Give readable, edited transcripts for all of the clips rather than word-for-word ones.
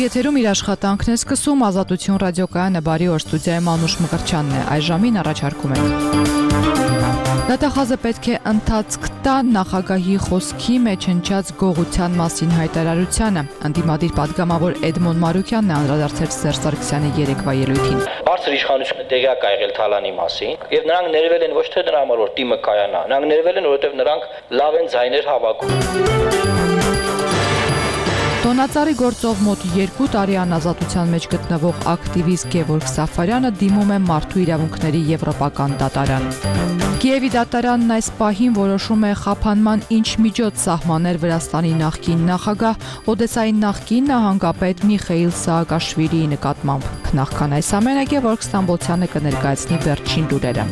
Եթերում իր աշխատանքն է սկսում Ազատություն ռադիոկայանը, բարի օր, ստուդիայում Անուշ Մկրտչյանն է, այս ժամին առաջարկում ենք։ Դատախազը պետք է ընթացք տա նախագահի խոսքի մեջ հնչած գողության մասին հայտարարությանը։ Ընդդիմադիր պատգամավոր Էդմոն Մարուկյանն է անդրադարձել Սերժ Սարգսյանի երեկվա ելույթին։ Բարձր իշխանությունը տեղյակ է եղել Թալանի մասին, եւ նրանք ներվել են ոչ թե նրա համար, որ թիմը կայանա, նրանք ներվել են, որովհետեւ նրանք լավ են ձայներ հավաքում։ Տոնածառի գործով մոտ 2 տարի անազատության մեջ գտնվող ակտիվիստ Գևորգ Սաֆարյանը դիմում է Մարդու իրավունքների եվրոպական դատարան։ Կիևի դատարանն այս պահին որոշում է խափանման ինչ միջոց սահմանել Վրաստանի նախկին նախագահ Օդեսայի նախկին նահանգապետ Միխեիլ Սաակաշվիլիի նկատմամբ։ Նախքան այս ամենը Գևորգ Ստամբոլցյանը կներկայացնի վերջին լուրերը։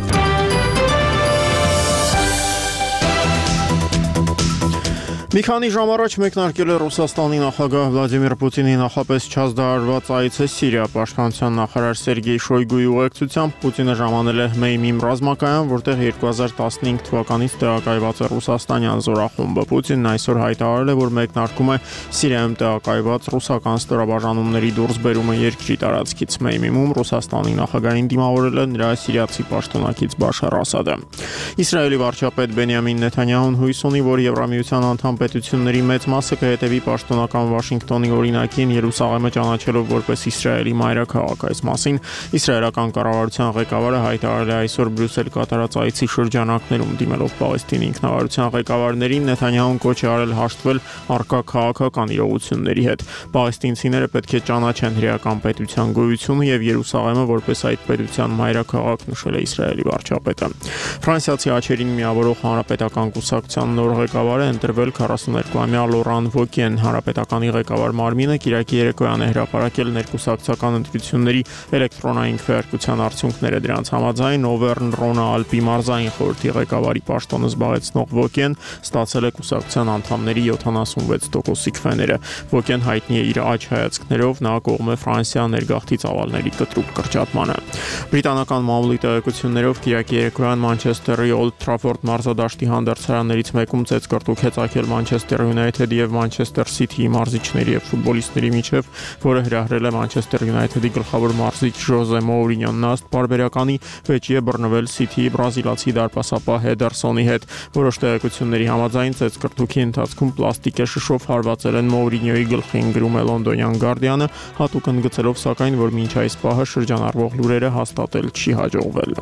Մի քանի ժամ առաջ մեկնարկել է Ռուսաստանի նախագահ Վլադիմիր Պուտինի նախապես չազդարարված այցը Սիրիա։ Պաշտպանության նախարար Սերգեյ Շոյգուի ուղեկցությամբ Պուտինը ժամանել է Մեյմիմ ռազմակայան, որտեղ 2015 թվականից տեղակայված է ռուսաստանյան զորախումբը։ Պուտինն այսօր հայտարարել է, որ մեկնարկում է Սիրիայում տեղակայված ռուսական ստորաբաժանումների դուրսբերումը երկրի տարածքից։ Մեյմիմում Ռուսաստանի նախագահին դիմավորել է նրա սիրիացի պաշտոնակից Բաշար Ասադը։ Իսրայելի վարչապետ Բենյամին Նեթանյահուն հույս ունի, որ Եվրամիության անդամ պետությունների մեծ մասը կհետևի պաշտոնական Վաշինգտոնի օրինակին, Երուսաղեմը ճանաչելով որպես Իսրայելի մայրաքաղաք։ Այս մասին իսրայելական կառավարության ղեկավարը հայտարարել է այսօր Բրյուսել կատարած այցի շրջանակներում, դիմելով Պաղեստինի ինքնավարության ղեկավարներին, Նեթանյահուն կոչ է արել հաշտվել առկա քաղաքական իրողությունների հետ։ Պաղեստինցիները պետք է ճանաչեն հրեական պետության գոյությունը եւ Երուսաղեմը որպես այդ պետության մայրաքաղաք, նշել է Իսրայելի վարչապետը։ Ֆրանսիացի աչերին միավորող հանրապետական կուսակցության նոր ղեկավարը ընտրվել 42-ամյա Լորան Վոկեն։ Հանրապետականի ղեկավար Մարմինը կիրակի երեկոյան է հրապարակել ներկուսակցական ընտրությունների էլեկտրոնային քվեարկության արդյունքները։ Դրանց համաձայն Օվերն Ռոնա Ալպի մարզային խորհրդի ղեկավարի պաշտոնը զբաղեցնող Վոկեն ստացել է կուսակցության անդամների 76%-ի քվեները։ Վոկեն հայտնի է իր աջ հայացքներով, նա կողմ է Ֆրանսիա ներգաղթի ծավալների կտրուկ կրճատմանը։ Բրիտանական մամուլի տեղեկություններով կիրակի երեկոյան Մանչեսթերի Օլդ Թրաֆորդ մարզադաշտի հանդերձարաններից մեկում ծեծկռտուք է ծագել Մանչեսթեր Յունայթեդի եւ Մանչեսթեր Սիթիի մարզիչների եւ ֆուտբոլիստների միջև, որը հրահրել է Մանչեսթեր Յունայթեդի գլխավոր մարզիչ Ժոզե Մոուրինյոն։ Նա պարբերականի վեճի է բռնվել Սիթիի բրազիլացի դարպասապահ Հեդերսոնի հետ։ Որոշ տեղեկությունների համաձայն ծեծկռտուքի ընթացքում պլաստիկե շշով հարվածել են Մոուրինյոյի գլխին, գրում է Լոնդոնյան Գարդիանը, հատուկ ընդգծելով սակայն, որ մինչ այս պահը շրջանառվող լուրերը հաստատել չի հաջողվել։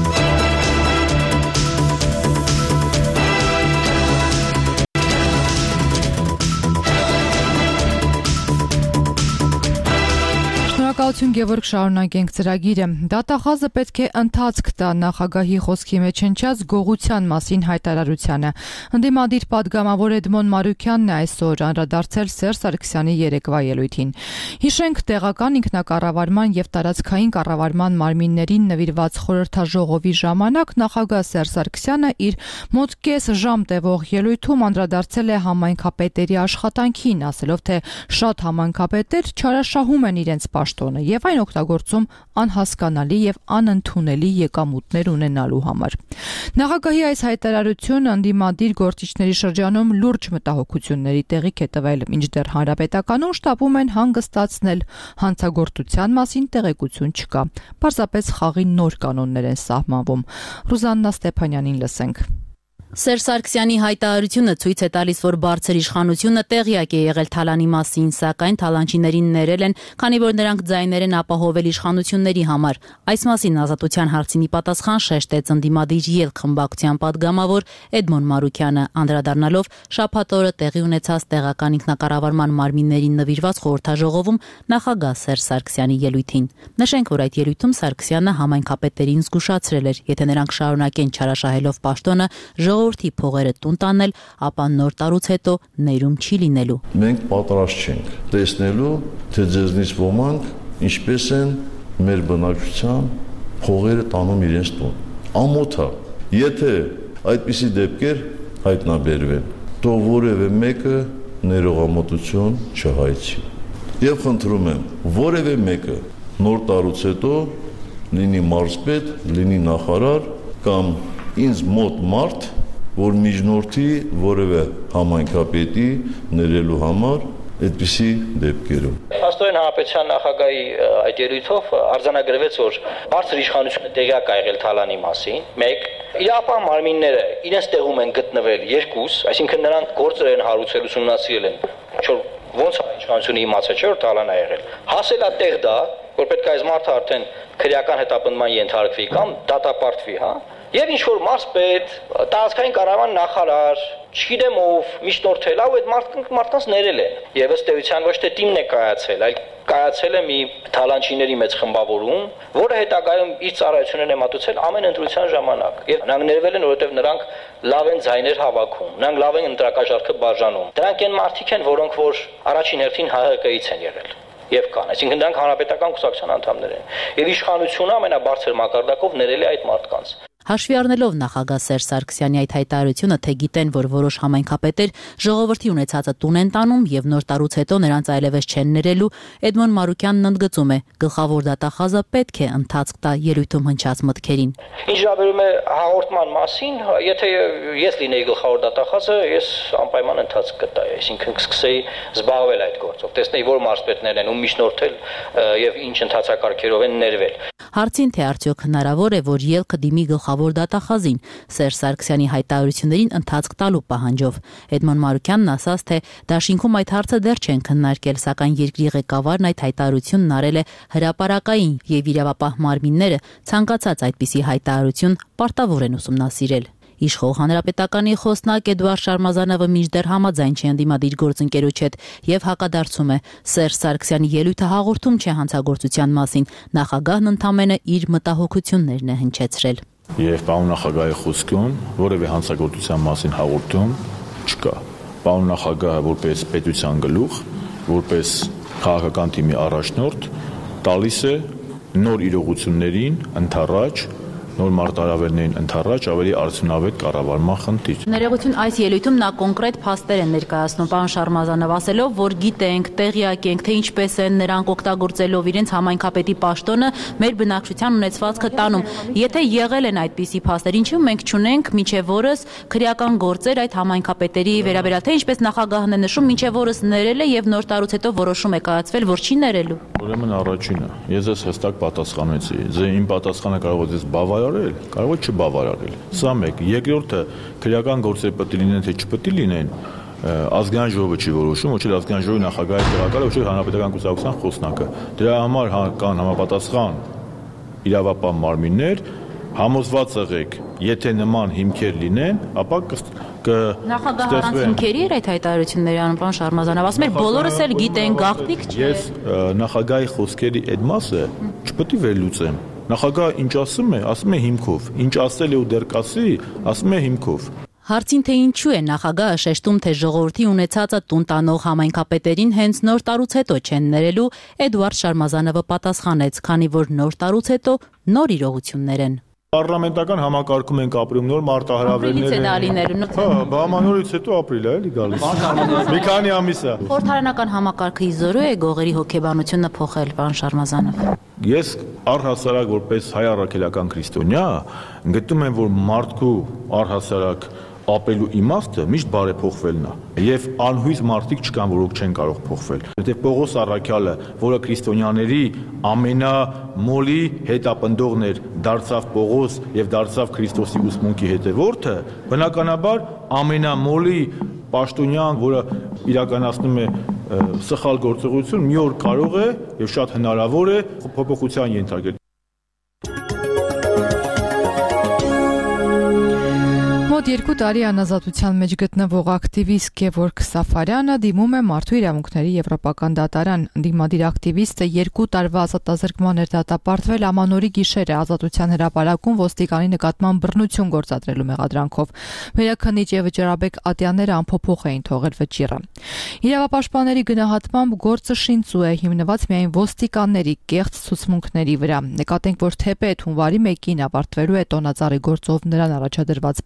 Շնորհակալություն Գևորգ, շարունակենք ծրագիրը։ Դատախազը պետք է ընթացք տա նախագահի խոսքի մեջ հնչած գողության մասին հայտարարությանը։ Ընդդիմադիր պատգամավոր Էդմոն Մարուկյանն է այսօր անդրադարձել Սերժ Սարգսյանի երեկվա ելույթին։ Հիշենք, տեղական ինքնակառավարման եւ տարածքային կառավարման մարմիններին նվիրված խորհրդաժողովի ժամանակ նախագահ Սերժ Սարգսյանը իր մոտ կես ժամ տևող ելույթում անդրադարձել է համայնքապետերի աշխատանքին, ասելով, թե շատ համայնքապետեր չարաշահում են իրենց պաշտոնը եւ այն օգտագործում անհասկանալի եւ անընդունելի եկամուտներ ունենալու համար։ Նախագահի այս հայտարարությունը ընդդիմադիր գործիչների շրջանում լուրջ մտահոգությունների տեղիք է տվել, մինչդեռ հանրապետականում շտապում են հանգստացնել հանցագործության մասին տեղեկություն չկա։ Պարզապես խաղի նոր կանոններ են սահմանվում։ Ռուզաննա Ստեփանյանին լսենք։ Սերժ Սարգսյանի հայտարարությունը ցույց է տալիս, որ բարձր իշխանությունը տեղյակ է եղել Թալանի մասին, սակայն թալանչիներին ներել են, քանի որ նրանք ձայներ են ապահովել իշխանությունների համար։ Այս մասին Ազատության հարցինի պատասխան շեշտեց ընդդիմադիր ելք խմբակցության պատգամավոր Էդմոն Մարուկյանը, անդրադառնալով շաբաթ օրը տեղի ունեցած տեղական ինքնակառավարման մարմիններին նվիրված խորհրդաժողովում նախագահ Սերժ Սարգսյանի ելույթին։ Նշենք, որ այդ ելույթում Սարգսյանը համայնքապետերին զգուշացրել էր, եթե նրանք շարունակեն չարաշահելով պաշտոնը, ժողովրդի փողերը տուն տանել, ապա նոր տարուց հետո ներում չի լինելու։ Մենք պատրաստ չենք տեսնելու, թե ձեզնից ոմանք ինչպես են մեր բնակչության փողերը տանում իրենց տուն։ Ամոթ է, եթե այդպիսի դեպքեր հայտնաբերվեն, թող որևէ մեկը ներողամտություն չհայցի։ Եվ խնդրում եմ, որևէ մեկը նոր տարուց հետո լինի մարզպետ, լինի նախարար կամ ինձ մոտ մարդ, որ միջնորդի որևէ համայնքապետի ներելու համար, այդպիսի դեպքերում։ Փաստորեն հանրապետության նախագահի այդ ելույթով արձանագրվեց, որ բարձր իշխանությունը տեղյակ ա եղել Թալանի մասին, 1. Իրապահ մարմինները իրենց տեղում են գտնվել 2, այսինքն նրանք գործեր են հարուցել, ուսումնասիրել են, ոնց է իշխանությունը իմացել, չէ՞ որ Թալան ա եղել։ Հասել է տեղ դա, որ պետք է այս մարդը արդեն քրեական հետապնդման ենթարկվի կամ դատապարտվի, հա։ Եվ ինչ որ մարզպետ, տարածքային կառավարման նախարար, չգիտեմ ով, միջնորդել է ու այդ մարդկանց ներել են։ Եվ ըստ էության ոչ թե թիմն է կայացել, այլ կայացել է մի թալանչիների մեծ խմբավորում, որը հետագայում իր ծառայություններն է մատուցել ամեն ընտրության ժամանակ։ Եվ նրանք ներվել են, որովհետև նրանք լավ են ձայներ հավաքում, նրանք լավ են ընտրակաշառքը բաժանում։ Դրանք այն մարդիկ են, որոնք որ առաջին հերթին ՀՀԿ-ից են եղել։ Եվ կան, այսինքն դրանք հանրապետական կուսակցության անդամներ են։ Եվ իշխանությունը ամենաբարձր մակարդակով ներել է այդ մարդկանց։ Հաշվի առնելով նախագահ Սերժ Սարգսյանի այդ հայտարարությունը, թե գիտեն, որ որոշ համայնքապետեր ժողովրդի ունեցածը տուն են տանում եւ նոր տարուց հետո նրանց այլևս չեն ներելու, Էդմոն Մարուկյանն ընդգծում է, գլխավոր դատախազը պետք է ընթացք տա ելույթում հնչած մտքերին։ Ինչ վերաբերում է հաղորդման մասին, եթե ես լինեի գլխավոր դատախազը, ես անպայման ընթացք կտայի, այսինքն կսկսեի զբաղվել այդ գործով, տեսնեի որ մարզպետներն են ում միջնորդել եւ ինչ ընթացակարգերով են ներվել։ Հարցին, թե արդյոք հնարավոր է, որ ելքը դիմի գլխավոր դատախազին Սերժ Սարգսյանի հայտարարություններին ընթացք տալու պահանջով, Էդմոն Մարուկյանն ասաց, թե դաշինքում այդ հարցը դեռ չեն քննարկել, սակայն երկրի ղեկավարն այդ հայտարարությունն արել է հրապարակային եւ իրավապահ մարմինները ցանկացած այդպիսի հայտարարություն պարտավոր են ուսումնասիրել։ Իշխող հանրապետականի խոսնակ Էդուարդ Շարմազանովը մինչդեռ համաձայն չի ընդդիմադիր գործընկերոջ հետ եւ հակադարձում է Սերժ Սարգսյանի ելույթը հաղորդում չէ հանցագործության մասին, նախագահն ընդամենը իր մտահոգություններն է հնչեցրել։ Եվ պարոն նախագահի խոսքում որևէ հանցագործության մասին հաղորդում չկա։ Պարոն նախագահը որպես պետության գլուխ, որպես քաղաքական թիմի առաջնորդ տալիս է նոր իրողություններին ընդառաջ նոր մարտահրավերներին ընդառաջ ավելի արդյունավետ կառավարման խնդիր։ Ներողություն, այս ելույթում նա կոնկրետ փաստեր են ներկայացնում պարոն Շարմազանով, ասելով, որ գիտենք, տեղյակ ենք, թե ինչպես են նրանք օգտագործելով իրենց համայնքապետի պաշտոնը մեր բնակչության ունեցվածքը տանում։ Եթե եղել են այդպիսի փաստեր, ինչու մենք չունենք մինչև օրս քրեական գործեր այդ համայնքապետերի վերաբերյալ, թե ինչպես նախագահն է նշում, մինչև օրս ներել է եւ նոր տարուց հետո որոշում է կայացվել, որ չի ներելու։ Ուրեմն առաջինը, ես ես հստակ պատասխանեցի, իմ պատասխանը կարող է ձեզ բավարարել, կարող է չբավարարել։ Սա մեկ, երկրորդը քրեական գործեր պետք է լինեն, թե չպետք է լինեն, ազգային ժողովը չի որոշում, ոչ էլ ազգային ժողովի նախագահի տեղակալը, ոչ էլ հանրապետական կուսակցության խոսնակը։ Դրա համար կան համապատասխան իրավապահ մարմիններ, համոզված եղեք, եթե նման հիմքեր լինեն, ապա Նախագահը առանց հիմքերի էր այդ հայտարարությունների անում, պարոն Շարմազանով, ասում էր բոլորս էլ գիտեն, գաղտնիք չէ։ Ես նախագահի խոսքերի այդ մասը չպետք է վերլուծեմ։ Նախագահը ինչ ասում է հիմքով, ինչ ասել է ու դեռ կասի, ասում է հիմքով։ Հարցին, թե ինչու է նախագահը շեշտում, թե ժողովրդի ունեցածը տուն տանող համայնքապետերին հենց նոր տարուց հետո չեն ներելու, Էդուարդ Շարմազանովը պատասխանեց, քանի որ նոր տարուց հետո նոր իրողություններ են։ Պարլամենտական համակարգում ենք ապրում, նոր մարտահրավերներ են։ Ապրիլից է դա լինելու։ Հա, բամանորից հետո ապրիլ է էլի գալիս։ Մի քանի ամիս է։ Խորհրդարանական համակարգը իզորու է գողերի հոգեբանությունը փոխել, պարոն Շարմազանով։ Ես առհասարակ որպես հայ առաքելական քրիստոնյա գտնում եմ, որ մարդու առհասարակ ապրելու իմաստը միշտ բարեփոխվելն է եւ անհույս մարդիկ չկան, որոնք չեն կարող փոխվել։ Որտեղ Պողոս առաքյալը, որը քրիստոնյաների ամենամոլի հետապնդողն էր, դարձավ Պողոս եւ դարձավ Քրիստոսի ուսմունքի հետևորդը, բնականաբար ամենամոլի պաշտոնյան, որը իրականացնում է սխալ գործողություն, մի օր կարող է եւ շատ հնարավոր է փոփոխության ենթարկել։ Մոտ 2 տարի անազատության մեջ գտնվող ակտիվիստ Գևորգ Սաֆարյանը դիմում է Մարդու իրավունքների եվրոպական դատարան։ Ընդդիմադիր ակտիվիստը 2 տարվա ազատազրկման էր դատապարտվել ամանորի գիշերը ազատության հրապարակում ոստիկանի նկատմամբ բռնություն գործադրելու մեղադրանքով։ Վերաքննիչ եւ վճարաբեկ Ատյանները անփոփոխ էին թողել վճիռը։ Իրավապաշտպանների գնահատմամբ գործը շինծու է հիմնված միայն ոստիկանների կեղծ ցուցմունքների վրա։ Նկատենք, որ թեպետ հունվարի 1-ին ավարտվելու է տոնածառի գործով նրան առաջադրված պատժը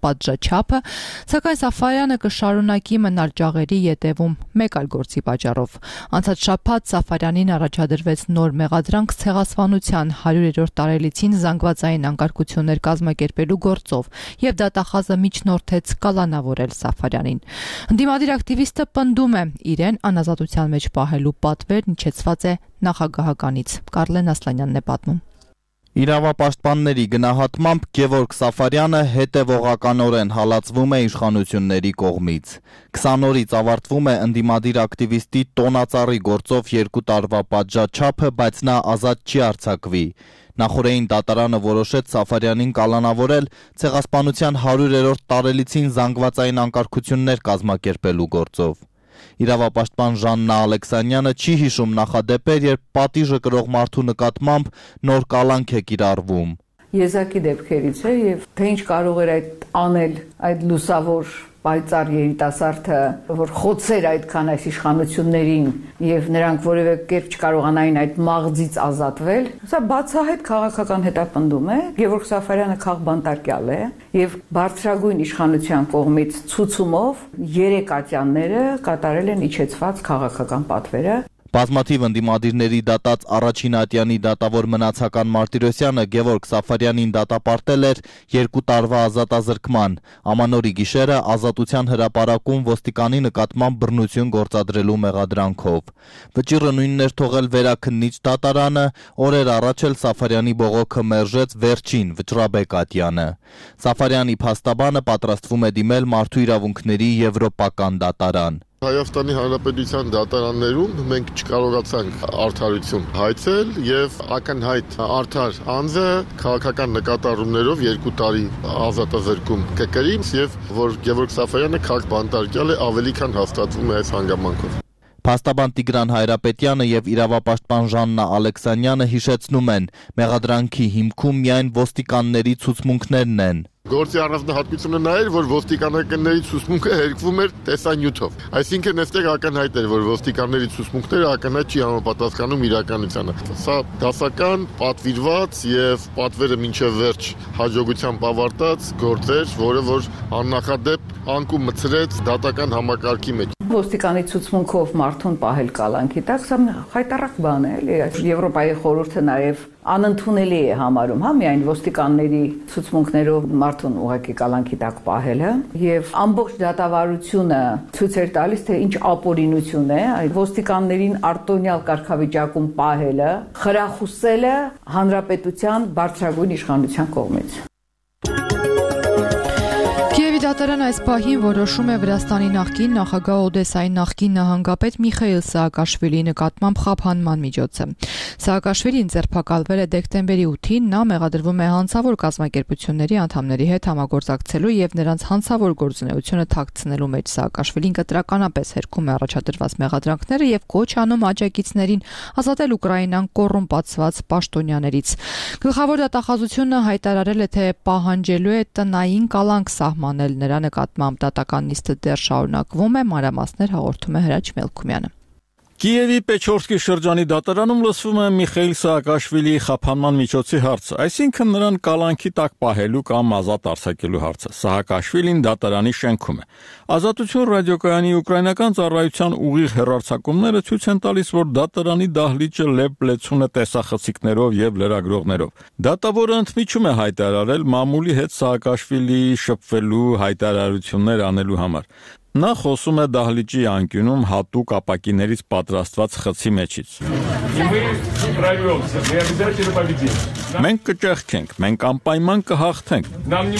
չափը, սակայն Սաֆարյանը կշարունակի մնալ ջաղերի ետևում մեկ այլ գործի պատճառով։ Անցած շաբաթ Սաֆարյանին առաջադրվեց նոր մեղադրանք ցեղասպանության 100-րդ տարելիցին զանգվածային անկարգություններ կազմակերպելու գործով եւ դատախազը միջնորդեց կալանավորել Սաֆարյանին։ Ընդդիմադիր ակտիվիստը պնդում է իրեն անազատության մեջ պահելու պատվերն իջեցված է նախագահականից։ Կարլեն Ասլանյանն է պատմում։ Իրավապաշտպանների գնահատմամբ Գևորգ Սաֆարյանը հետևողականորեն հալածվում է իշխանությունների կողմից։ 20 օրից ավարտվում է ընդդիմադիր ակտիվիստի տոնածառի գործով 2 տարվա պատժաչափը, բայց նա ազատ չի արձակվի։ Նախորդային դատարանը որոշեց Սաֆարյանին կալանավորել ցեղասպանության 100-րդ տարելիցին զանգվածային անկարգություններ կազմակերպելու գործով։ Իրավապաշտպան Ժաննա Ալեքսանյանը չի հիշում նախադեպեր, երբ պատիժը կրող մարդու նկատմամբ նոր կալանք է կիրառվում։ Եզակի դեպքերից է եւ թե ինչ կարող էր այդ անել այդ լուսավոր պայծառ երիտասարդը, որ խոցեր այդքան այս իշխանություններին եւ նրանք որևէ կերպ չկարողանային այդ մաղձից ազատվել, սա բացահայտ քաղաքական հետապնդում է։ Գևորգ Սաֆարյանը քաղբանտարկյալ է եւ բարձրագույն իշխանության կողմից ցուցումով 3 ատյանները կատարել են իջեցված քաղաքական պատվերը։ Բազմաթիվ ընդդիմադիրների դատած առաջին ատյանի դատավոր Մնացական Մարտիրոսյանը Գևորգ Սաֆարյանին դատապարտել էր 2 տարվա ազատազրկման, ամանորի գիշերը ազատության հրապարակում ոստիկանի նկատմամբ բռնություն գործադրելու մեղադրանքով։ Վճիռը նույնն էր թողել վերաքննիչ դատարանը, օրեր առաջ էլ Սաֆարյանի բողոքը մերժեց վերջին վճռաբեկ ատյանը։ Սաֆարյանի փաստաբանը պատրաստվում է դիմել Մարդու իրավունքների եվրոպական դատարան։ Հայաստանի Հանրապետության դատարաններում մենք չկարողացանք արդարություն հայցել եւ ակնհայտ արդար անձը քաղաքական նկատառումներով 2 տարի ազատազրկում կկրի եւ որ Գևորգ Սաֆարյանը քաղբանտարկյալ է ավելի քան հաստատվում է այս հանգամանքով։ Փաստաբան Տիգրան Հայրապետյանը եւ իրավապաշտպան Ժաննա Ալեքսանյանը հիշեցնում են, մեղադրանքի հիմքում միայն ոստիկանների ցուցմունքներն են։ Գործի առանձնահատկությունը նա էր, որ ոստիկանների ցուցմունքը հերկվում էր տեսանյութով։ Այսինքն այստեղ ակնհայտ էր, որ ոստիկանների ցուցմունքները ակնհայտ չի համապատասխանում իրականությանը։ Սա դասական, պատվիրված եւ պատվերը մինչեւ վերջ հաջողությամբ ավարտած գործ էր, որը որ աննախադեպ անկում մցրեց դատական համակարգի մեջ։ Ոստիկանի ցուցմունքով մարդուն պահել կալանքի տակ, սա խայտարակ բան է, էլի։ Եվրոպայի խորհուրդը նաեւ անընդունելի է համարում, միայն ոստիկանների ցուցմունքներով մարդուն ուղղակի կալանքի տակ պահելը եւ ամբողջ դատավարությունը ցույց էր տալիս, թե ինչ ապօրինություն է այդ ոստիկաններին արտոնյալ կարգավիճակում պահելը, խրախուսելը հանրապետության բարձրագույն իշխանության կողմից։ Կիևի դատարան այս պահին որոշում է Վրաստանի նախկին նախագահ Օդեսայի նախկին նահանգապետ Միխայիլ Սաակաշվիլիի նկատմամբ խափանման միջոցը։ Սաակաշվիլին ձերբակալվել է դեկտեմբերի 8-ին, նա մեղադրվում է հանցավոր կազմակերպությունների անդամների հետ համագործակցելու եւ նրանց հանցավոր գործունեությունը թաքցնելու մեջ։ Սաակաշվիլին կտրականապես հերքում է առաջադրված մեղադրանքները եւ կոչ անում աջակիցներին ազատել Ուկրաինան կոռումպացված պաշտոնյաներից։ Գլխավոր դատախազությունը հայտարարել է, թե պահանջելու է տնային կալանք սահմանել նրա նկատմամբ դատական նիստը դեռ շարունակվում է, մանրամասներ հաղորդում է Հրաչ Մելքումյանը։ Կիևի Պեչորսկի շրջանի դատարանում լսվում է Միխայիլ Սաակաշվիլիի խափանման միջոցի հարցը, այսինքն նրան կալանքի տակ պահելու կամ ազատ արձակելու հարցը։ Սաակաշվիլին դատարանի շենքում է։ Ազատություն ռադիոկայանի ուկրաինական ծառայության ուղիղ հեռարձակումները ցույց են տալիս, որ դատարանի դահլիճը լեփ-լեցուն է տեսախցիկներով եւ լրագրողներով։ Դատավորը ընդմիջում է հայտարարել մամուլի հետ Սաակաշվիլիի շփվելու հայտարարություններ անելու համար։ Նա խոսում է դահլիճի անկյունում հատուկ ապակիներից պատրաստված խցի մեջից։ Մենք կճեղքենք, մենք անպայման կհաղթենք։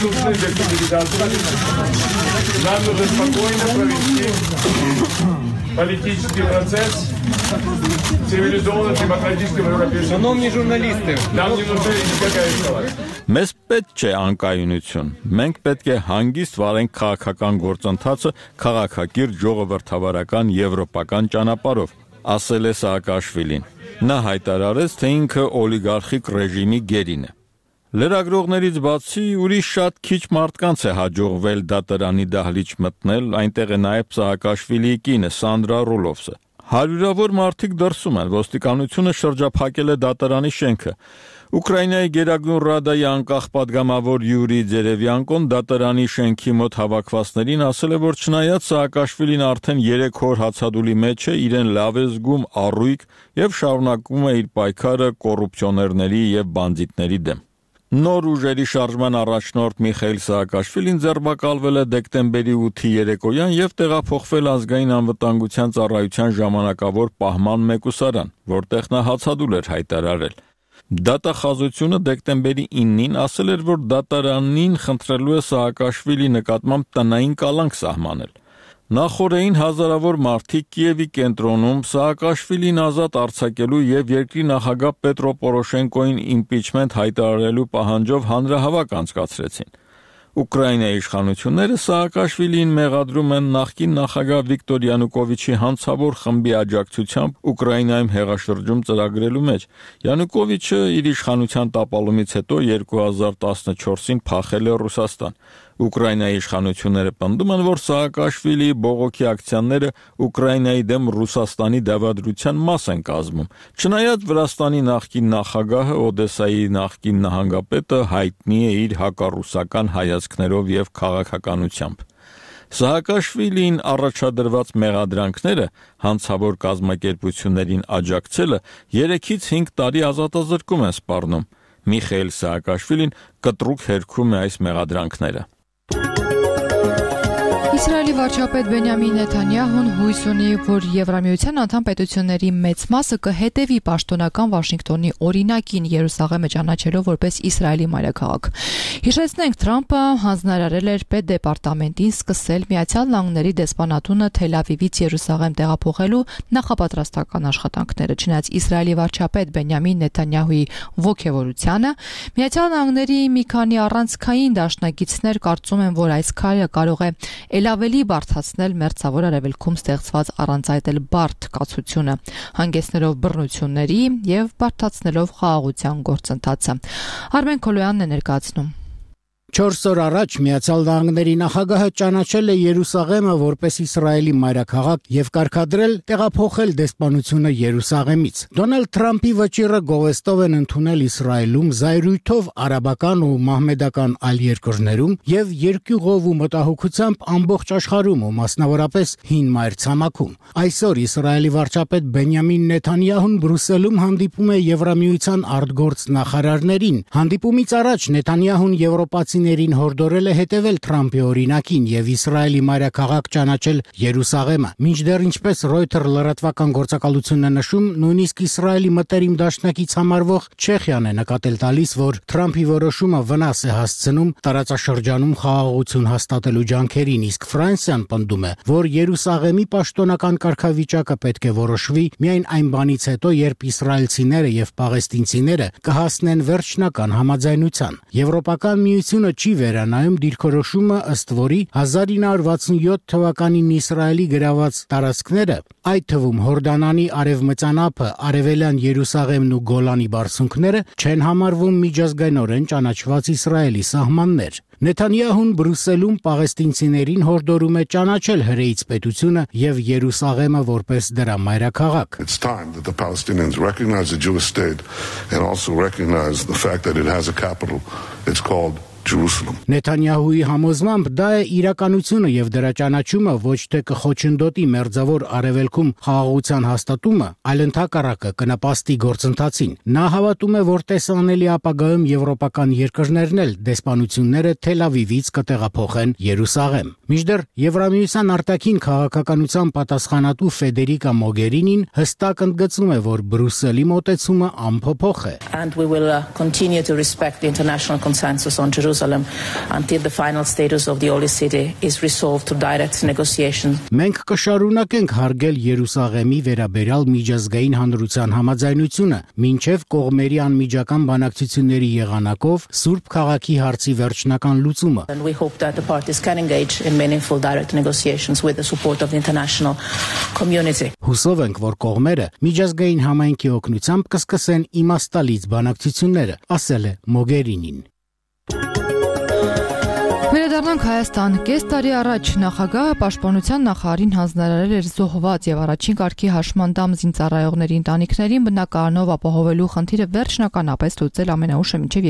Политический процесс, цивилизованный, демократический, европейский. Шановні журналісти, нам не нужна никакая эскалация. Մեզ պետք չէ անկայունություն։ Մենք պետք է հանգիստ վարենք քաղաքական գործընթացը քաղաքակիրթ ժողովրդավարական եվրոպական ճանապարհով, ասել է Սաակաշվիլին։ Նա հայտարարեց, թե ինքը օլիգարխիկ ռեժիմի գերին է։ Լրագրողներից բացի ուրիշ շատ քիչ մարդկանց է հաջողվել դատարանի դահլիճ մտնել, այնտեղ է նաև Սաակաշվիլիի կինը Սանդրա Ռուլովսը։ Հարյուրավոր մարդիկ դրսում են, ոստիկանությունը շրջափակել է դատարանի շենքը։ Ուկրաինայի Գերագույն Ռադայի անկախ պատգամավոր Յուրի Ձերևյանկոն դատարանի շենքի մոտ հավաքվածներին ասել է, որ չնայած Սաակաշվիլին արդեն 3 օր հացադուլի մեջ է, իրեն լավ է զգում առույգ եւ շարունակում է իր պայքարը կոռուպցիոներների եւ բանդիտների դեմ։ Նոր ուժերի շարժման առաջնորդ Միխայիլ Սաակաշվիլին ձերբակալվել է դեկտեմբերի 8-ի երեկոյան եւ տեղափոխվել ազգային անվտանգության ծառայության ժամանակավոր պահման մեկուսարան, որտեղ նա հացադուլ էր հայտարարել։ Դատախազությունը դեկտեմբերի 9-ին ասել էր, որ դատարանին խնդրելու է Սաակաշվիլի նկատմամբ տնային կալանք սահմանել։ Նախորդին հազարավոր մարդիկ Կիևի կենտրոնում Սաակաշվիլին ազատ արձակելու եւ երկրի նախագահ Պետրո Պորոշենկոին իմպիչմենտ հայտարարելու պահանջով հանրահավաք անցկացրեցին։ Ուկրաինայի իշխանությունները Սաակաշվիլին մեղադրում են նախկին նախագահ Վիկտոր Յանուկովիչի հանցավոր խմբի աջակցությամբ Ուկրաինայում հեղաշրջում ծրագրելու մեջ։ Յանուկովիչը իր իշխանության տապալումից հետո 2014-ին փախել է Ռուսաստան։ Ուկրաինայի իշխանությունները պնդում են, որ Սաակաշվիլիի բողոքի ակցիաները Ուկրաինայի դեմ Ռուսաստանի դավադրության մաս են կազմում։ Չնայած Վրաստանի նախկին նախագահը Օդեսայի նախկին նահանգապետը հայտնի է իր հակառուսական հայացքներով եւ քաղաքականությամբ։ Սաակաշվիլին առաջադրված մեղադրանքները հանցավոր կազմակերպություններին աջակցելը 3-ից 5 տարի ազատազրկում են սպառնում։ Միխայիլ Սաակաշվիլին կտրուկ հերքում է այս մեղադրանքները։ Իսրայելի վարչապետ Բենյամին Նեթանյահուն հույս ունի, որ Եվրամիության անդամ պետությունների մեծ մասը կհետևի պաշտոնական Վաշինգտոնի օրինակին Երուսաղեմը ճանաչելով որպես Իսրայելի մայրաքաղաք։ Հիշեցնենք, Թրամփը հանձնարարել էր պետդեպարտամենտին սկսել Միացյալ Նահանգների դեսպանատունը Թել Ավիվից Երուսաղեմ տեղափոխելու նախապատրաստական աշխատանքները։ Չնայած Իսրայելի վարչապետ Բենյամին Նեթանյահուի ողջևորությանը, Միացյալ Նահանգների մի քանի առանցքային դաշնակիցներ կարծում են, որ այս քայլը կարող է ավելի բարդացնել մերձավոր արևելքում ստեղծված առանց այդ էլ բարդ կացությունը, հանգեցնելով բռնությունների եւ բարդացնելով խաղաղության գործընթացը։ Արմեն Քոլոյանն է ներկայացնում։ 4 օր առաջ Միացյալ Նահանգների նախագահը ճանաչել է Երուսաղեմը որպես Իսրայելի մայրաքաղաք եւ կարգադրել տեղափոխել դեսպանությունը Երուսաղեմից։ Դոնալդ Թրամփի վճիռը գովեստով են ընդունել Իսրայելում, զայրույթով արաբական ու մահմեդական այլ երկրներում եւ երկյուղով ու մտահոգությամբ ամբողջ աշխարհում ու մասնավորապես հին մայրցամաքում։ Այսօր Իսրայելի վարչապետ Բենյամին Նեթանյահուն Բրյուսելում հանդիպում է Եվրամիության արտգործ նախարարներին։ Հանդիպումից առաջ Նեթանյահուն եվրոպացիներին հորդորել է հետևել Թրամփի օրինակին եւ Իսրայելի մայրաքաղաք ճանաչել Երուսաղեմը։ Մինչդեռ ինչպես Reuters լրատվական գործակալությունն է նշում, նույնիսկ Իսրայելի մտերիմ դաշնակից համարվող Չեխիան է նկատել տալիս, որ Թրամփի որոշումը վնաս է հասցնում տարածաշրջանում խաղաղություն հաստատելու ջանքերին, իսկ Ֆրանսիան պնդում է, որ Երուսաղեմի պաշտոնական կարգավիճակը պետք է որոշվի միայն այն բանից հետո, երբ իսրայելցիները եւ պաղեստինցիները կհասնեն վերջնական համաձայնության։ Եվրոպական միությունը չի վերանայում դիրքորոշումը, ըստ որի 1967 թվականին Իսրայելի գրաված տարածքները, այդ թվում Հորդանանի արևմտանապը, արևելյան Երուսաղեմն ու Գոլանի բարձունքները չեն համարվում միջազգայնորեն ճանաչված Իսրայելի սահմաններ։ Նեթանյահուն Բրյուսելում պաղեստինցիներին հորդորում է ճանաչել հրեից պետությունը եւ Երուսաղեմը որպես դրա մայրաքաղաք։ It's time that the Palestinians recognize the Jewish state and also recognize the fact that it has a capital. It's called Jerusalem. Նեթանյահուի համոզմամբ դա է իրականությունը եւ դրա ճանաչումը ոչ թե կխոչընդոտի մերձավոր արևելքում խաղաղության հաստատումը, այլ ընդհակառակը կնպաստի գործընթացին։ Նա հավատում է, որ տեսանելի ապագայում եվրոպական երկրներն էլ դեսպանությունները Թել Ավիվից կտեղափոխեն Երուսաղեմ։ Մինչդեռ Եվրամիության արտաքին քաղաքականության պատասխանատու Ֆեդերիկա Մոգերինին հստակ ընդգծում է, որ Բրյուսելի մոտեցումը անփոփոխ է։ And we will continue to respect the international consensus on Jerusalem until the final status of the Holy City is resolved through direct negotiations. Մենք կշարունակենք հարգել Երուսաղեմի վերաբերյալ միջազգային հանրության համաձայնությունը, մինչև կողմերի անմիջական բանակցությունների եղանակով Սուրբ քաղաքի հարցի վերջնական լուծումը։ And we hope that the parties can engage in meaningful direct negotiations with the support of the international community. Հուսով ենք, որ կողմերը միջազգային համայնքի օգնությամբ կսկսեն իմաստալից բանակցությունները, ասել է Մոգերինին։ Վերադառնանք Հայաստան։ Կես տարի առաջ նախագահը պաշտպանության նախարարին հանձնարարել էր զոհված եւ առաջին կարգի հաշմանդամ զինծառայողների ընտանիքներին բնակարանով ապահովելու խնդիրը վերջնականապես լուծել ամենաուշը մինչեւ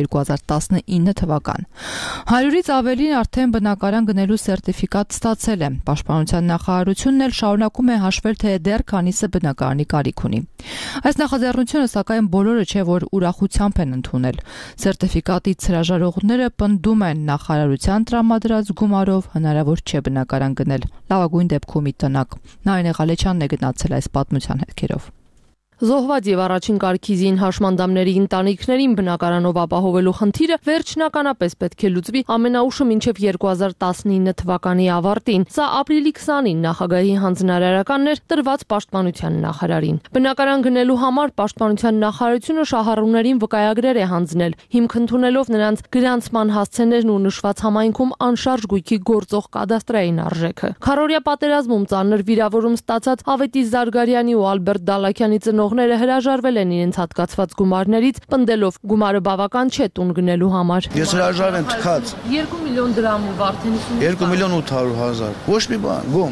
2019 թվական։ 100-ից ավելին արդեն բնակարան գնելու սերտիֆիկատ ստացել է։ Պաշտպանության նախարարությունն էլ շարունակում է հաշվել, թե դեռ քանիսը բնակարանի կարիք ունի։ Այս նախաձեռնությունը սակայն բոլորը չէ, որ ուրախությամբ են ընդունել։ Սերտիֆիկատից հրաժարողները պնդում են նախարարության տրամադրած գումարով հնարավոր չէ բնակարան գնել։ Լավագույն դեպքում մի տնակ։ Նարինե Ղալեչյանն է գնացել այս պատմության հետքերով։ Զոհված եւ առաջին կարգի զին հաշմանդամների ընտանիքներին բնակարանով ապահովելու խնդիրը վերջնականապես պետք է լուծվի ամենաուշը մինչեւ 2019 թվականի ավարտին։ Սա ապրիլի 20-ին նախագահի հանձնարարականն էր տրված պաշտպանության նախարարին։ Բնակարան գնելու համար պաշտպանության նախարարությունը շահառուներին վկայագրեր է հանձնել, հիմք ընդունելով նրանց գրանցման հասցեներն ու նշված համայնքում անշարժ գույքի գործող կադաստրային արժեքը։ Քառօրյա պատերազմում ծանր վիրավորում ստացած Ավետիս Զարգարյանի ու Ալբերտ Դալաքյանի ծնողները հրաժարվել են իրենց հատկացված գումարներից, պնդելով գումարը բավական չէ տուն գնելու համար։ Ես հրաժարվեմ թքած 2 միլիոն դրամ ու արդեն 2 միլիոն 800,000։ Ոչ մի բան, գոմ։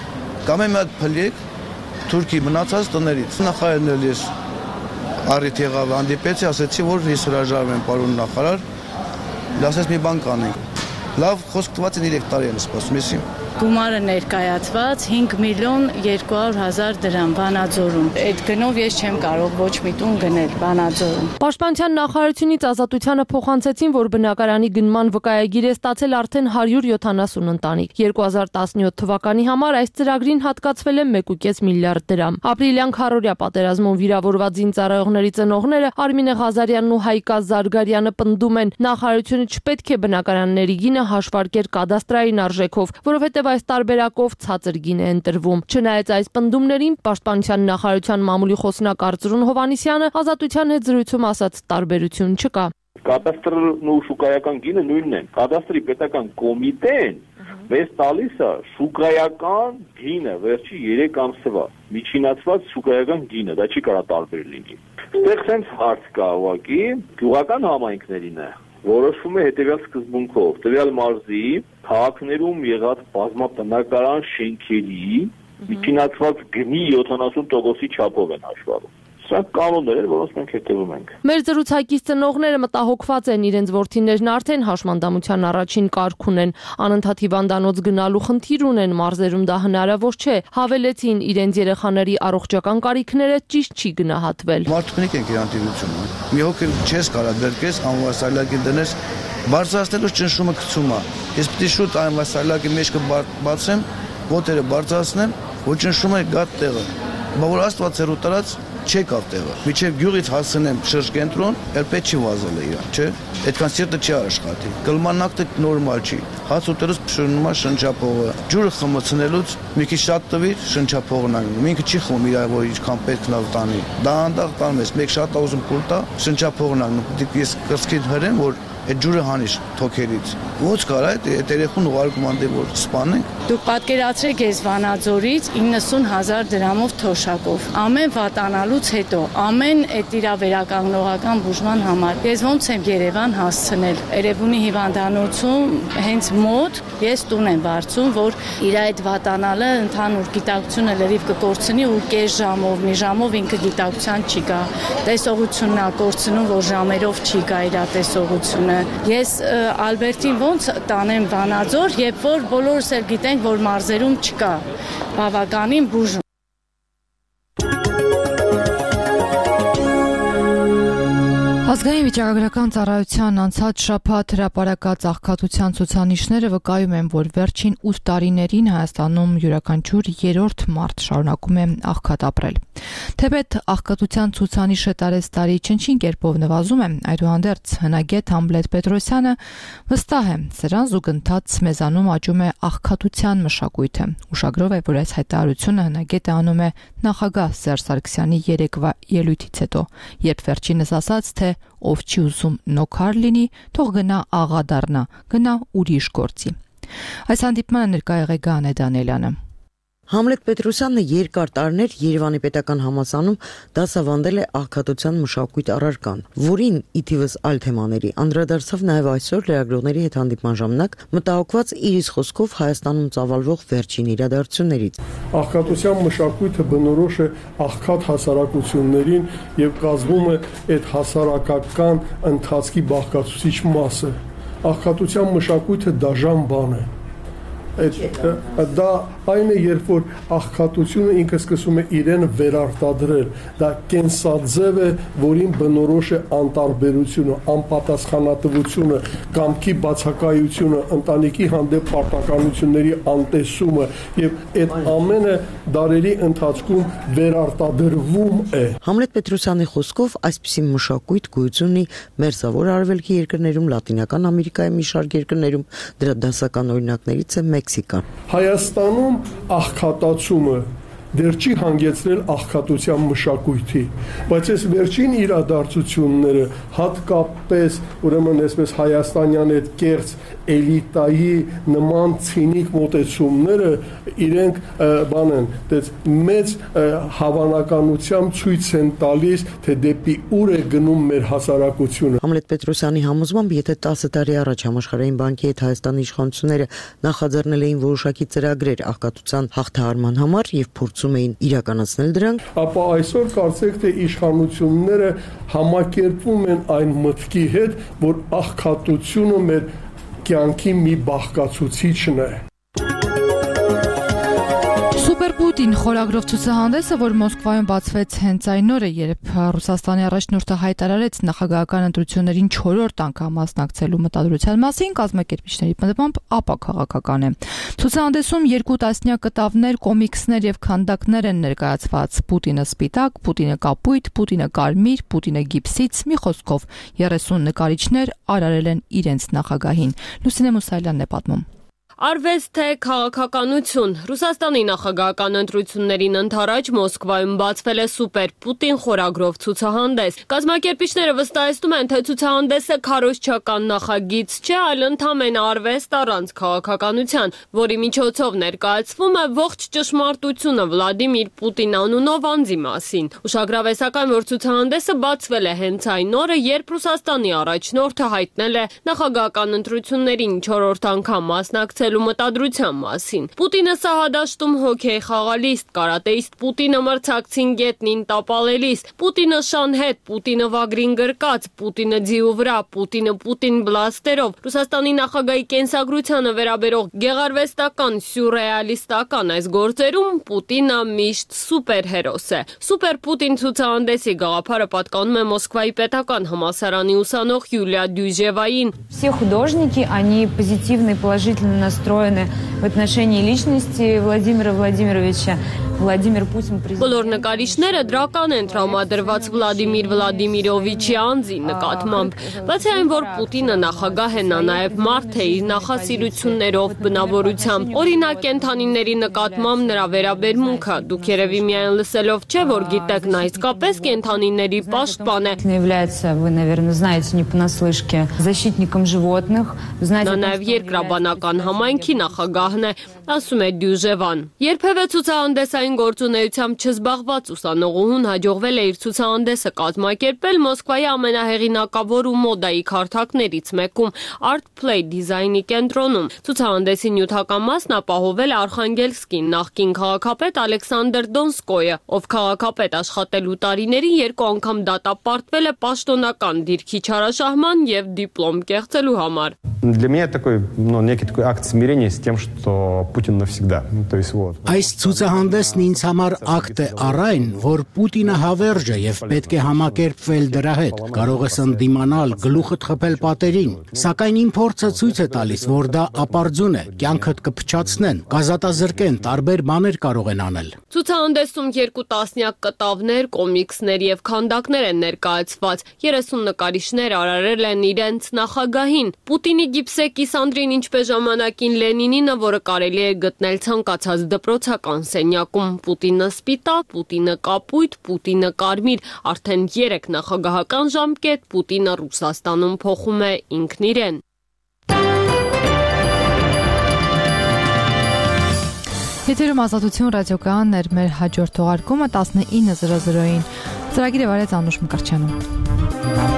Կամ մի հատ փլիկ Թուրքի մնացած տներից։ Նախարարն էլ ես առիթ եղավ հանդիպեցի, ասեցի, որ ես հրաժարվեմ, պարոն նախարար, ասես մի բան կանենք։ Լավ, խոսք տված են 3 տարի են սպասում, եսի։ Գումարը ներկայացված 5 միլիոն 200,000 դրամ Վանաձորում։ Այդ գնով ես չեմ կարող ոչ մի տուն գնել Վանաձորում։ Պաշտպանության նախարարությունից Ազատությանը փոխանցեցին, որ բնակարանի գնման վկայագիր է ստացել արդեն 170 ընտանիք։ 2017 թվականի համար այս ծրագրին հատկացվել է 1.5 միլիարդ դրամ։ Ապրիլյան քառօրյա պատերազմում վիրավորված զինծառայողների ծնողները Արմինե Ղազարյանն ու Հայկա Զարգարյանը պնդում են, նախարարությունը չպետք է բնակարանների գինը հաշվարկեր կադաստրային արժեքով, որովհետև այս տարբերակով ցածր գին է ընտրվում։ Չնայած այս պնդումներին, Պաշտպանության նախարարության մամուլի խոսնակ Արծրուն Հովհաննիսյանը Ազատության հետ զրույցում ասաց տարբերություն չկա։ Կադաստրն ու շուկայական գինը նույնն են։ Կադաստրի պետական կոմիտեն մեզ տալիս է շուկայական գինը վերջի 3 ամսվա միջինացված շուկայական գինը, դա չի կարող տարբեր լինի։ Այստեղ sense հարց կա ուղղակի գյուղական համայնքներին է որոշվում է հետևյալ սկզբունքով. տվյալ մարզի քաղաքներում եղած բազմաբնակարան շենքերի միջինացված գնի 70%-ի չափով են հաշվառում։ Սա կանոններ են, որոնց մենք հետևում ենք։ Մեր զրուցակից ծնողները մտահոգված են, իրենց որդիներն արդեն հաշմանդամության առաջին կարգ ունեն, անընդհատ հիվանդանոց գնալու խնդիր ունեն, մարզերում դա հնարավոր չէ, հավելեցին իրենց երեխաների առողջական կարիքները ճիշտ չի գնահատվել։ Մարդիկ են գրանտիվությունը։ Մի հոգի չես կարա դրկես անվասայլակի դնես, բարձրացնելու ճնշումը գցում է։ Ես պետք է շուտ անվասայլակի մեջ կբացեմ, ոտերը բարձրացնեմ, որ ճնշումը գա տեղը։ Բայց որ Աստված ցերու տարած չեկավ տեղը։ Միջև գյուղից հասնեմ շրջկենտրոն, էլ պետք չի վազել է իրան, չէ՞։ Այդքան սիրտը չի աշխատի։ Կլմանակտը նորմալ չի։ Հաց ուտելուց փշրնում է շնչափողը։ Ջուրը խմացնելուց մի քիչ շատ տվի, շնչափողն անգնում։ Ինքը չի խմում իր որ ինչքան պետք լավ տանի։ Դա անդաղ տանում ես, մեկ շատ ուզում կուլ տա, շնչափողն անգնում։ Պետք է ես կրծքին հրեմ, որ այդ ջուրը հանիշ թոքերից։ Ոչ կարա այդ երեխուն ուղարկում անդե որ սպանենք։ Դուք պատկերացրեք ես Վանաձորից 90,000 դրամով թոշակով։ Ամեն վատանալուց հետո, ամեն այդ իր վերականգնողական բուժման համար ես ոնց եմ Երևան հասցնել։ Երևանի հիվանդանոցում հենց մոտ ես տուն եմ վարձում, որ իր այդ վատանալը ընդհանուր գիտակցությունը լրիվ կկորցնի ու կես ժամով, մի ժամով ինքը գիտակցության չի գա։ Տեսողությունն է կորցնում, որ ժամերով չի գա իր տեսողությունը։ Ես Ալբերտին ոնց տանեմ Վանաձոր, երբ որ բոլորս էլ գիտենք, որ մարզերում չկա բավականին բուժում։ Ազգային վիճակագրական ծառայության անցած շաբաթ հրապարակած աղքատության ցուցանիշները վկայում են, որ վերջին 8 տարիներին Հայաստանում յուրաքանչյուր 3-րդ մարդ շարունակում է աղքատ ապրել։ Թեպետ աղքատության ցուցանիշը տարեցտարի չնչին կերպով նվազում է, այդուհանդերձ հնագետ Համլետ Պետրոսյանը վստահ է, սրան զուգընթաց մեզանում աճում է աղքատության մշակույթը։ Ուշագրով է, որ այս հայտարարությունը հնագետը անում է նախագահ Սերժ Սարգսյանի երեկվա ելույթից հետո, երբ վերջինս ասաց, թե ով չի ուզում նոքար լինի, թող գնա աղա դառնա, գնա ուրիշ գործի։ Այս հանդիպմանը ներկա եղել Գանե Դանիելյանը։ Համլետ Պետրոսյանը երկար տարիներ Երևանի պետական համալսարանում դասավանդել է աղքատության մշակույթ առարկան, որին ի թիվս այլ թեմաների անդրադարձավ նաև այսօր լրագրողների հետ հանդիպման ժամանակ մտահոգված իր իսկ խոսքով Հայաստանում ծավալվող վերջին իրադարձություններից։ Աղքատության մշակույթը բնորոշ է աղքատ հասարակություններին եւ կազմում է այդ հասարակական ընթացքի բաղկացուցիչ մասը։ Աղքատության մշակույթը դաժան բան է։ Դա այն է, երբ որ աղքատությունը ինքը սկսում է իրեն վերարտադրել, դա կենսաձև է, որին բնորոշ է անտարբերությունը, անպատասխանատվությունը, կամքի բացակայությունը, ընտանիքի հանդեպ պարտականությունների անտեսումը եւ այդ ամենը դարերի ընթացքում վերարտադրվում է։ Համլետ Պետրոսյանի խոսքով այսպիսի մշակույթ գոյություն ունի Մերձավոր Արևելքի երկրներում, Լատինական Ամերիկայի մի շարք երկրներում, դրա դասական օրինակներից է Մեքսիկան։ Հայաստանում աղքատացումը դեռ չի հանգեցրել աղքատության մշակույթի, բայց այս վերջին իրադարձությունները հատկապես ուրեմն այսպես հայաստանյան այդ կերծ էլիտայի նման ցինիկ մոտեցումները իրենք բան են, դες մեծ հավանականությամբ ցույց են տալիս, թե դեպի ուր է գնում մեր հասարակությունը։ Համլետ Պետրոսյանի համոզմամբ, եթե 10 տարի առաջ Համաշխարհային բանկի հետ Հայաստանի իշխանությունները նախաձեռնել էին որոշակի ծրագրեր աղքատության հաղթահարման համար եւ փորձում էին իրականացնել դրանք, ապա այսօր կարծեք թե իշխանությունները համակերպվում են այն մտքի հետ, որ աղքատությունը մեր կյանքի մի բաղկացուցիչն է։ Սուպերպուտին խորագրով ցուցահանդեսը, որ Մոսկվայում բացվեց հենց այն օրը, երբ Ռուսաստանի առաջնորդը հայտարարեց նախագահական ընտրություններին 4-րդ անգամ մասնակցելու մտադրության մասին, կազմակերպիչների պատմամբ ապաքաղաքական է։ Ցուցահանդեսում 2 տասնյակ կտավներ, կոմիքսներ եւ քանդակներ են ներկայացված։ Պուտինը սպիտակ, Պուտինը կապույտ, Պուտինը կարմիր, Պուտինը գիպսից, մի խոսքով 30 նկարիչներ արարել են իրենց նախագահին։ Լուսինե Մուսայելյանն է պատմում։ Արվեստ թե քաղաքականություն Ռուսաստանի նախագահական ընտրություններին ընդառաջ Մոսկվայում բացվել է Սուպեր Պուտին խորագրով ցուցահանդես։ Կազմակերպիչները վստահեցնում են, թե ցուցահանդեսը քարոզչական նախագիծ չէ, այլ ընդամենը արվեստ առանց քաղաքականության, որի միջոցով ներկայացվում է ողջ ճշմարտությունը Վլադիմիր Պուտին անունով անձի մասին։ Ուշագրավ է սակայն, որ ցուցահանդեսը բացվել է հենց այն օրը, երբ Ռուսաստանի առաջնորդը հայտնել է նախագահական ընտրություններին 4-րդ անգամ մասնակցել մտադրության մասին։ Պուտինը սահադաշտում հոքեյ խաղալիստ, կարատեիստ Պուտինը մրցակցին գետնին տապալելիս, Պուտինը շանհետ, Պուտինը վագրին գրկած, Պուտինը ձիու վրա, Պուտինը Պուտին բլաստերով։ Ռուսաստանի նախագահի կենսագրությանը վերաբերող գեղարվեստական, սյուրռեալիստական այս գործերում Պուտինը միշտ սուպերհերոս է։ Սուպեր Պուտին ցուցահանդեսի գաղափարը պատկանում է Մոսկվայի պետական համալսարանի ուսանող Յուլիա Դյուժևային։ Все художники, они позитивные, положительно настроены в отношении личности Владимира Владимировича. Վլադիմիր Պուտին Բոլոր նկարիչները դրական են տրամադրված Վլադիմիր Վլադիմիրովիչի անձի նկատմամբ, բացի այն, որ Պուտինը նախագահ է, նա նաև մարդ է իր նախասիրություններով, բնավորությամբ, օրինակ կենդանիների նկատմամբ նրա վերաբերմունքը, դուք երևի միայն լսելով չէ, որ գիտեք, նա իսկապես կենդանիների պաշտպան է։ Является, вы, наверное, знаете, не понаслышке, защитником животных. Նա նաև երկրաբանական համայնքի նախագահն է, ասում է Դյուժևան։ Երբևէ ցուցահանդեսային գործունեությամբ չզբաղված ուսանողուհուն հաջողվել է իր ցուցահանդեսը կազմակերպել Մոսկվայի ամենահեղինակավոր ու մոդայի քարտակներից մեկում Art Play դիզայնի կենտրոնում։ Ցուցահանդեսի նյութական մասն ապահովել է Արխանգելսկի նախկին քաղաքապետ Ալեքսանդր Դոնսկոյը, ով քաղաքապետ աշխատելու տարիներին 2 անգամ դատապարտվել է պաշտոնական դիրքի չարաշահման եւ դիպլոմ կեղծելու համար։ Для меня такой, некий такой акт смирения с тем, что Путин навсегда. То есть вот. Այս ցուցահանդեսն ինձ համար ակտ է առայն, որ Պուտինը հավերժ է եւ պետք է համակերպվել դրա հետ։ Կարող ես ընդդիմանալ, գլուխդ խփել պատերին, սակայն իմ փորձը ցույց է տալիս, որ դա ապարդյուն է, կյանքդ կփչացնեն, կազատազրկեն, տարբեր բաներ կարող են անել։ Ցուցահանդեսում 2 տասնյակ կտավներ, կոմիքսներ եւ քանդակներ են ներկայացված։ 30 նկարիչներ արարել են իրենց նախագահին։ Պուտինի գիպսե Կիսանդրին, ինչպես ժամանակին Լենինինը, որը կարելի է գտնել ցանկացած դպրոցական սենյակում։ Պուտինը սպիտակ, Պուտինը կապույտ, Պուտինը կարմիր, արդեն 3 նախագահական ժամկետ Պուտինը Ռուսաստանում փոխում է ինքն իրեն։ Եթերում Ազատություն ռադիոկայանն էր, մեր հաջորդ թողարկումը 19:00-ին։ Ծրագիրը վարեց Անուշ Մկրտչյանը։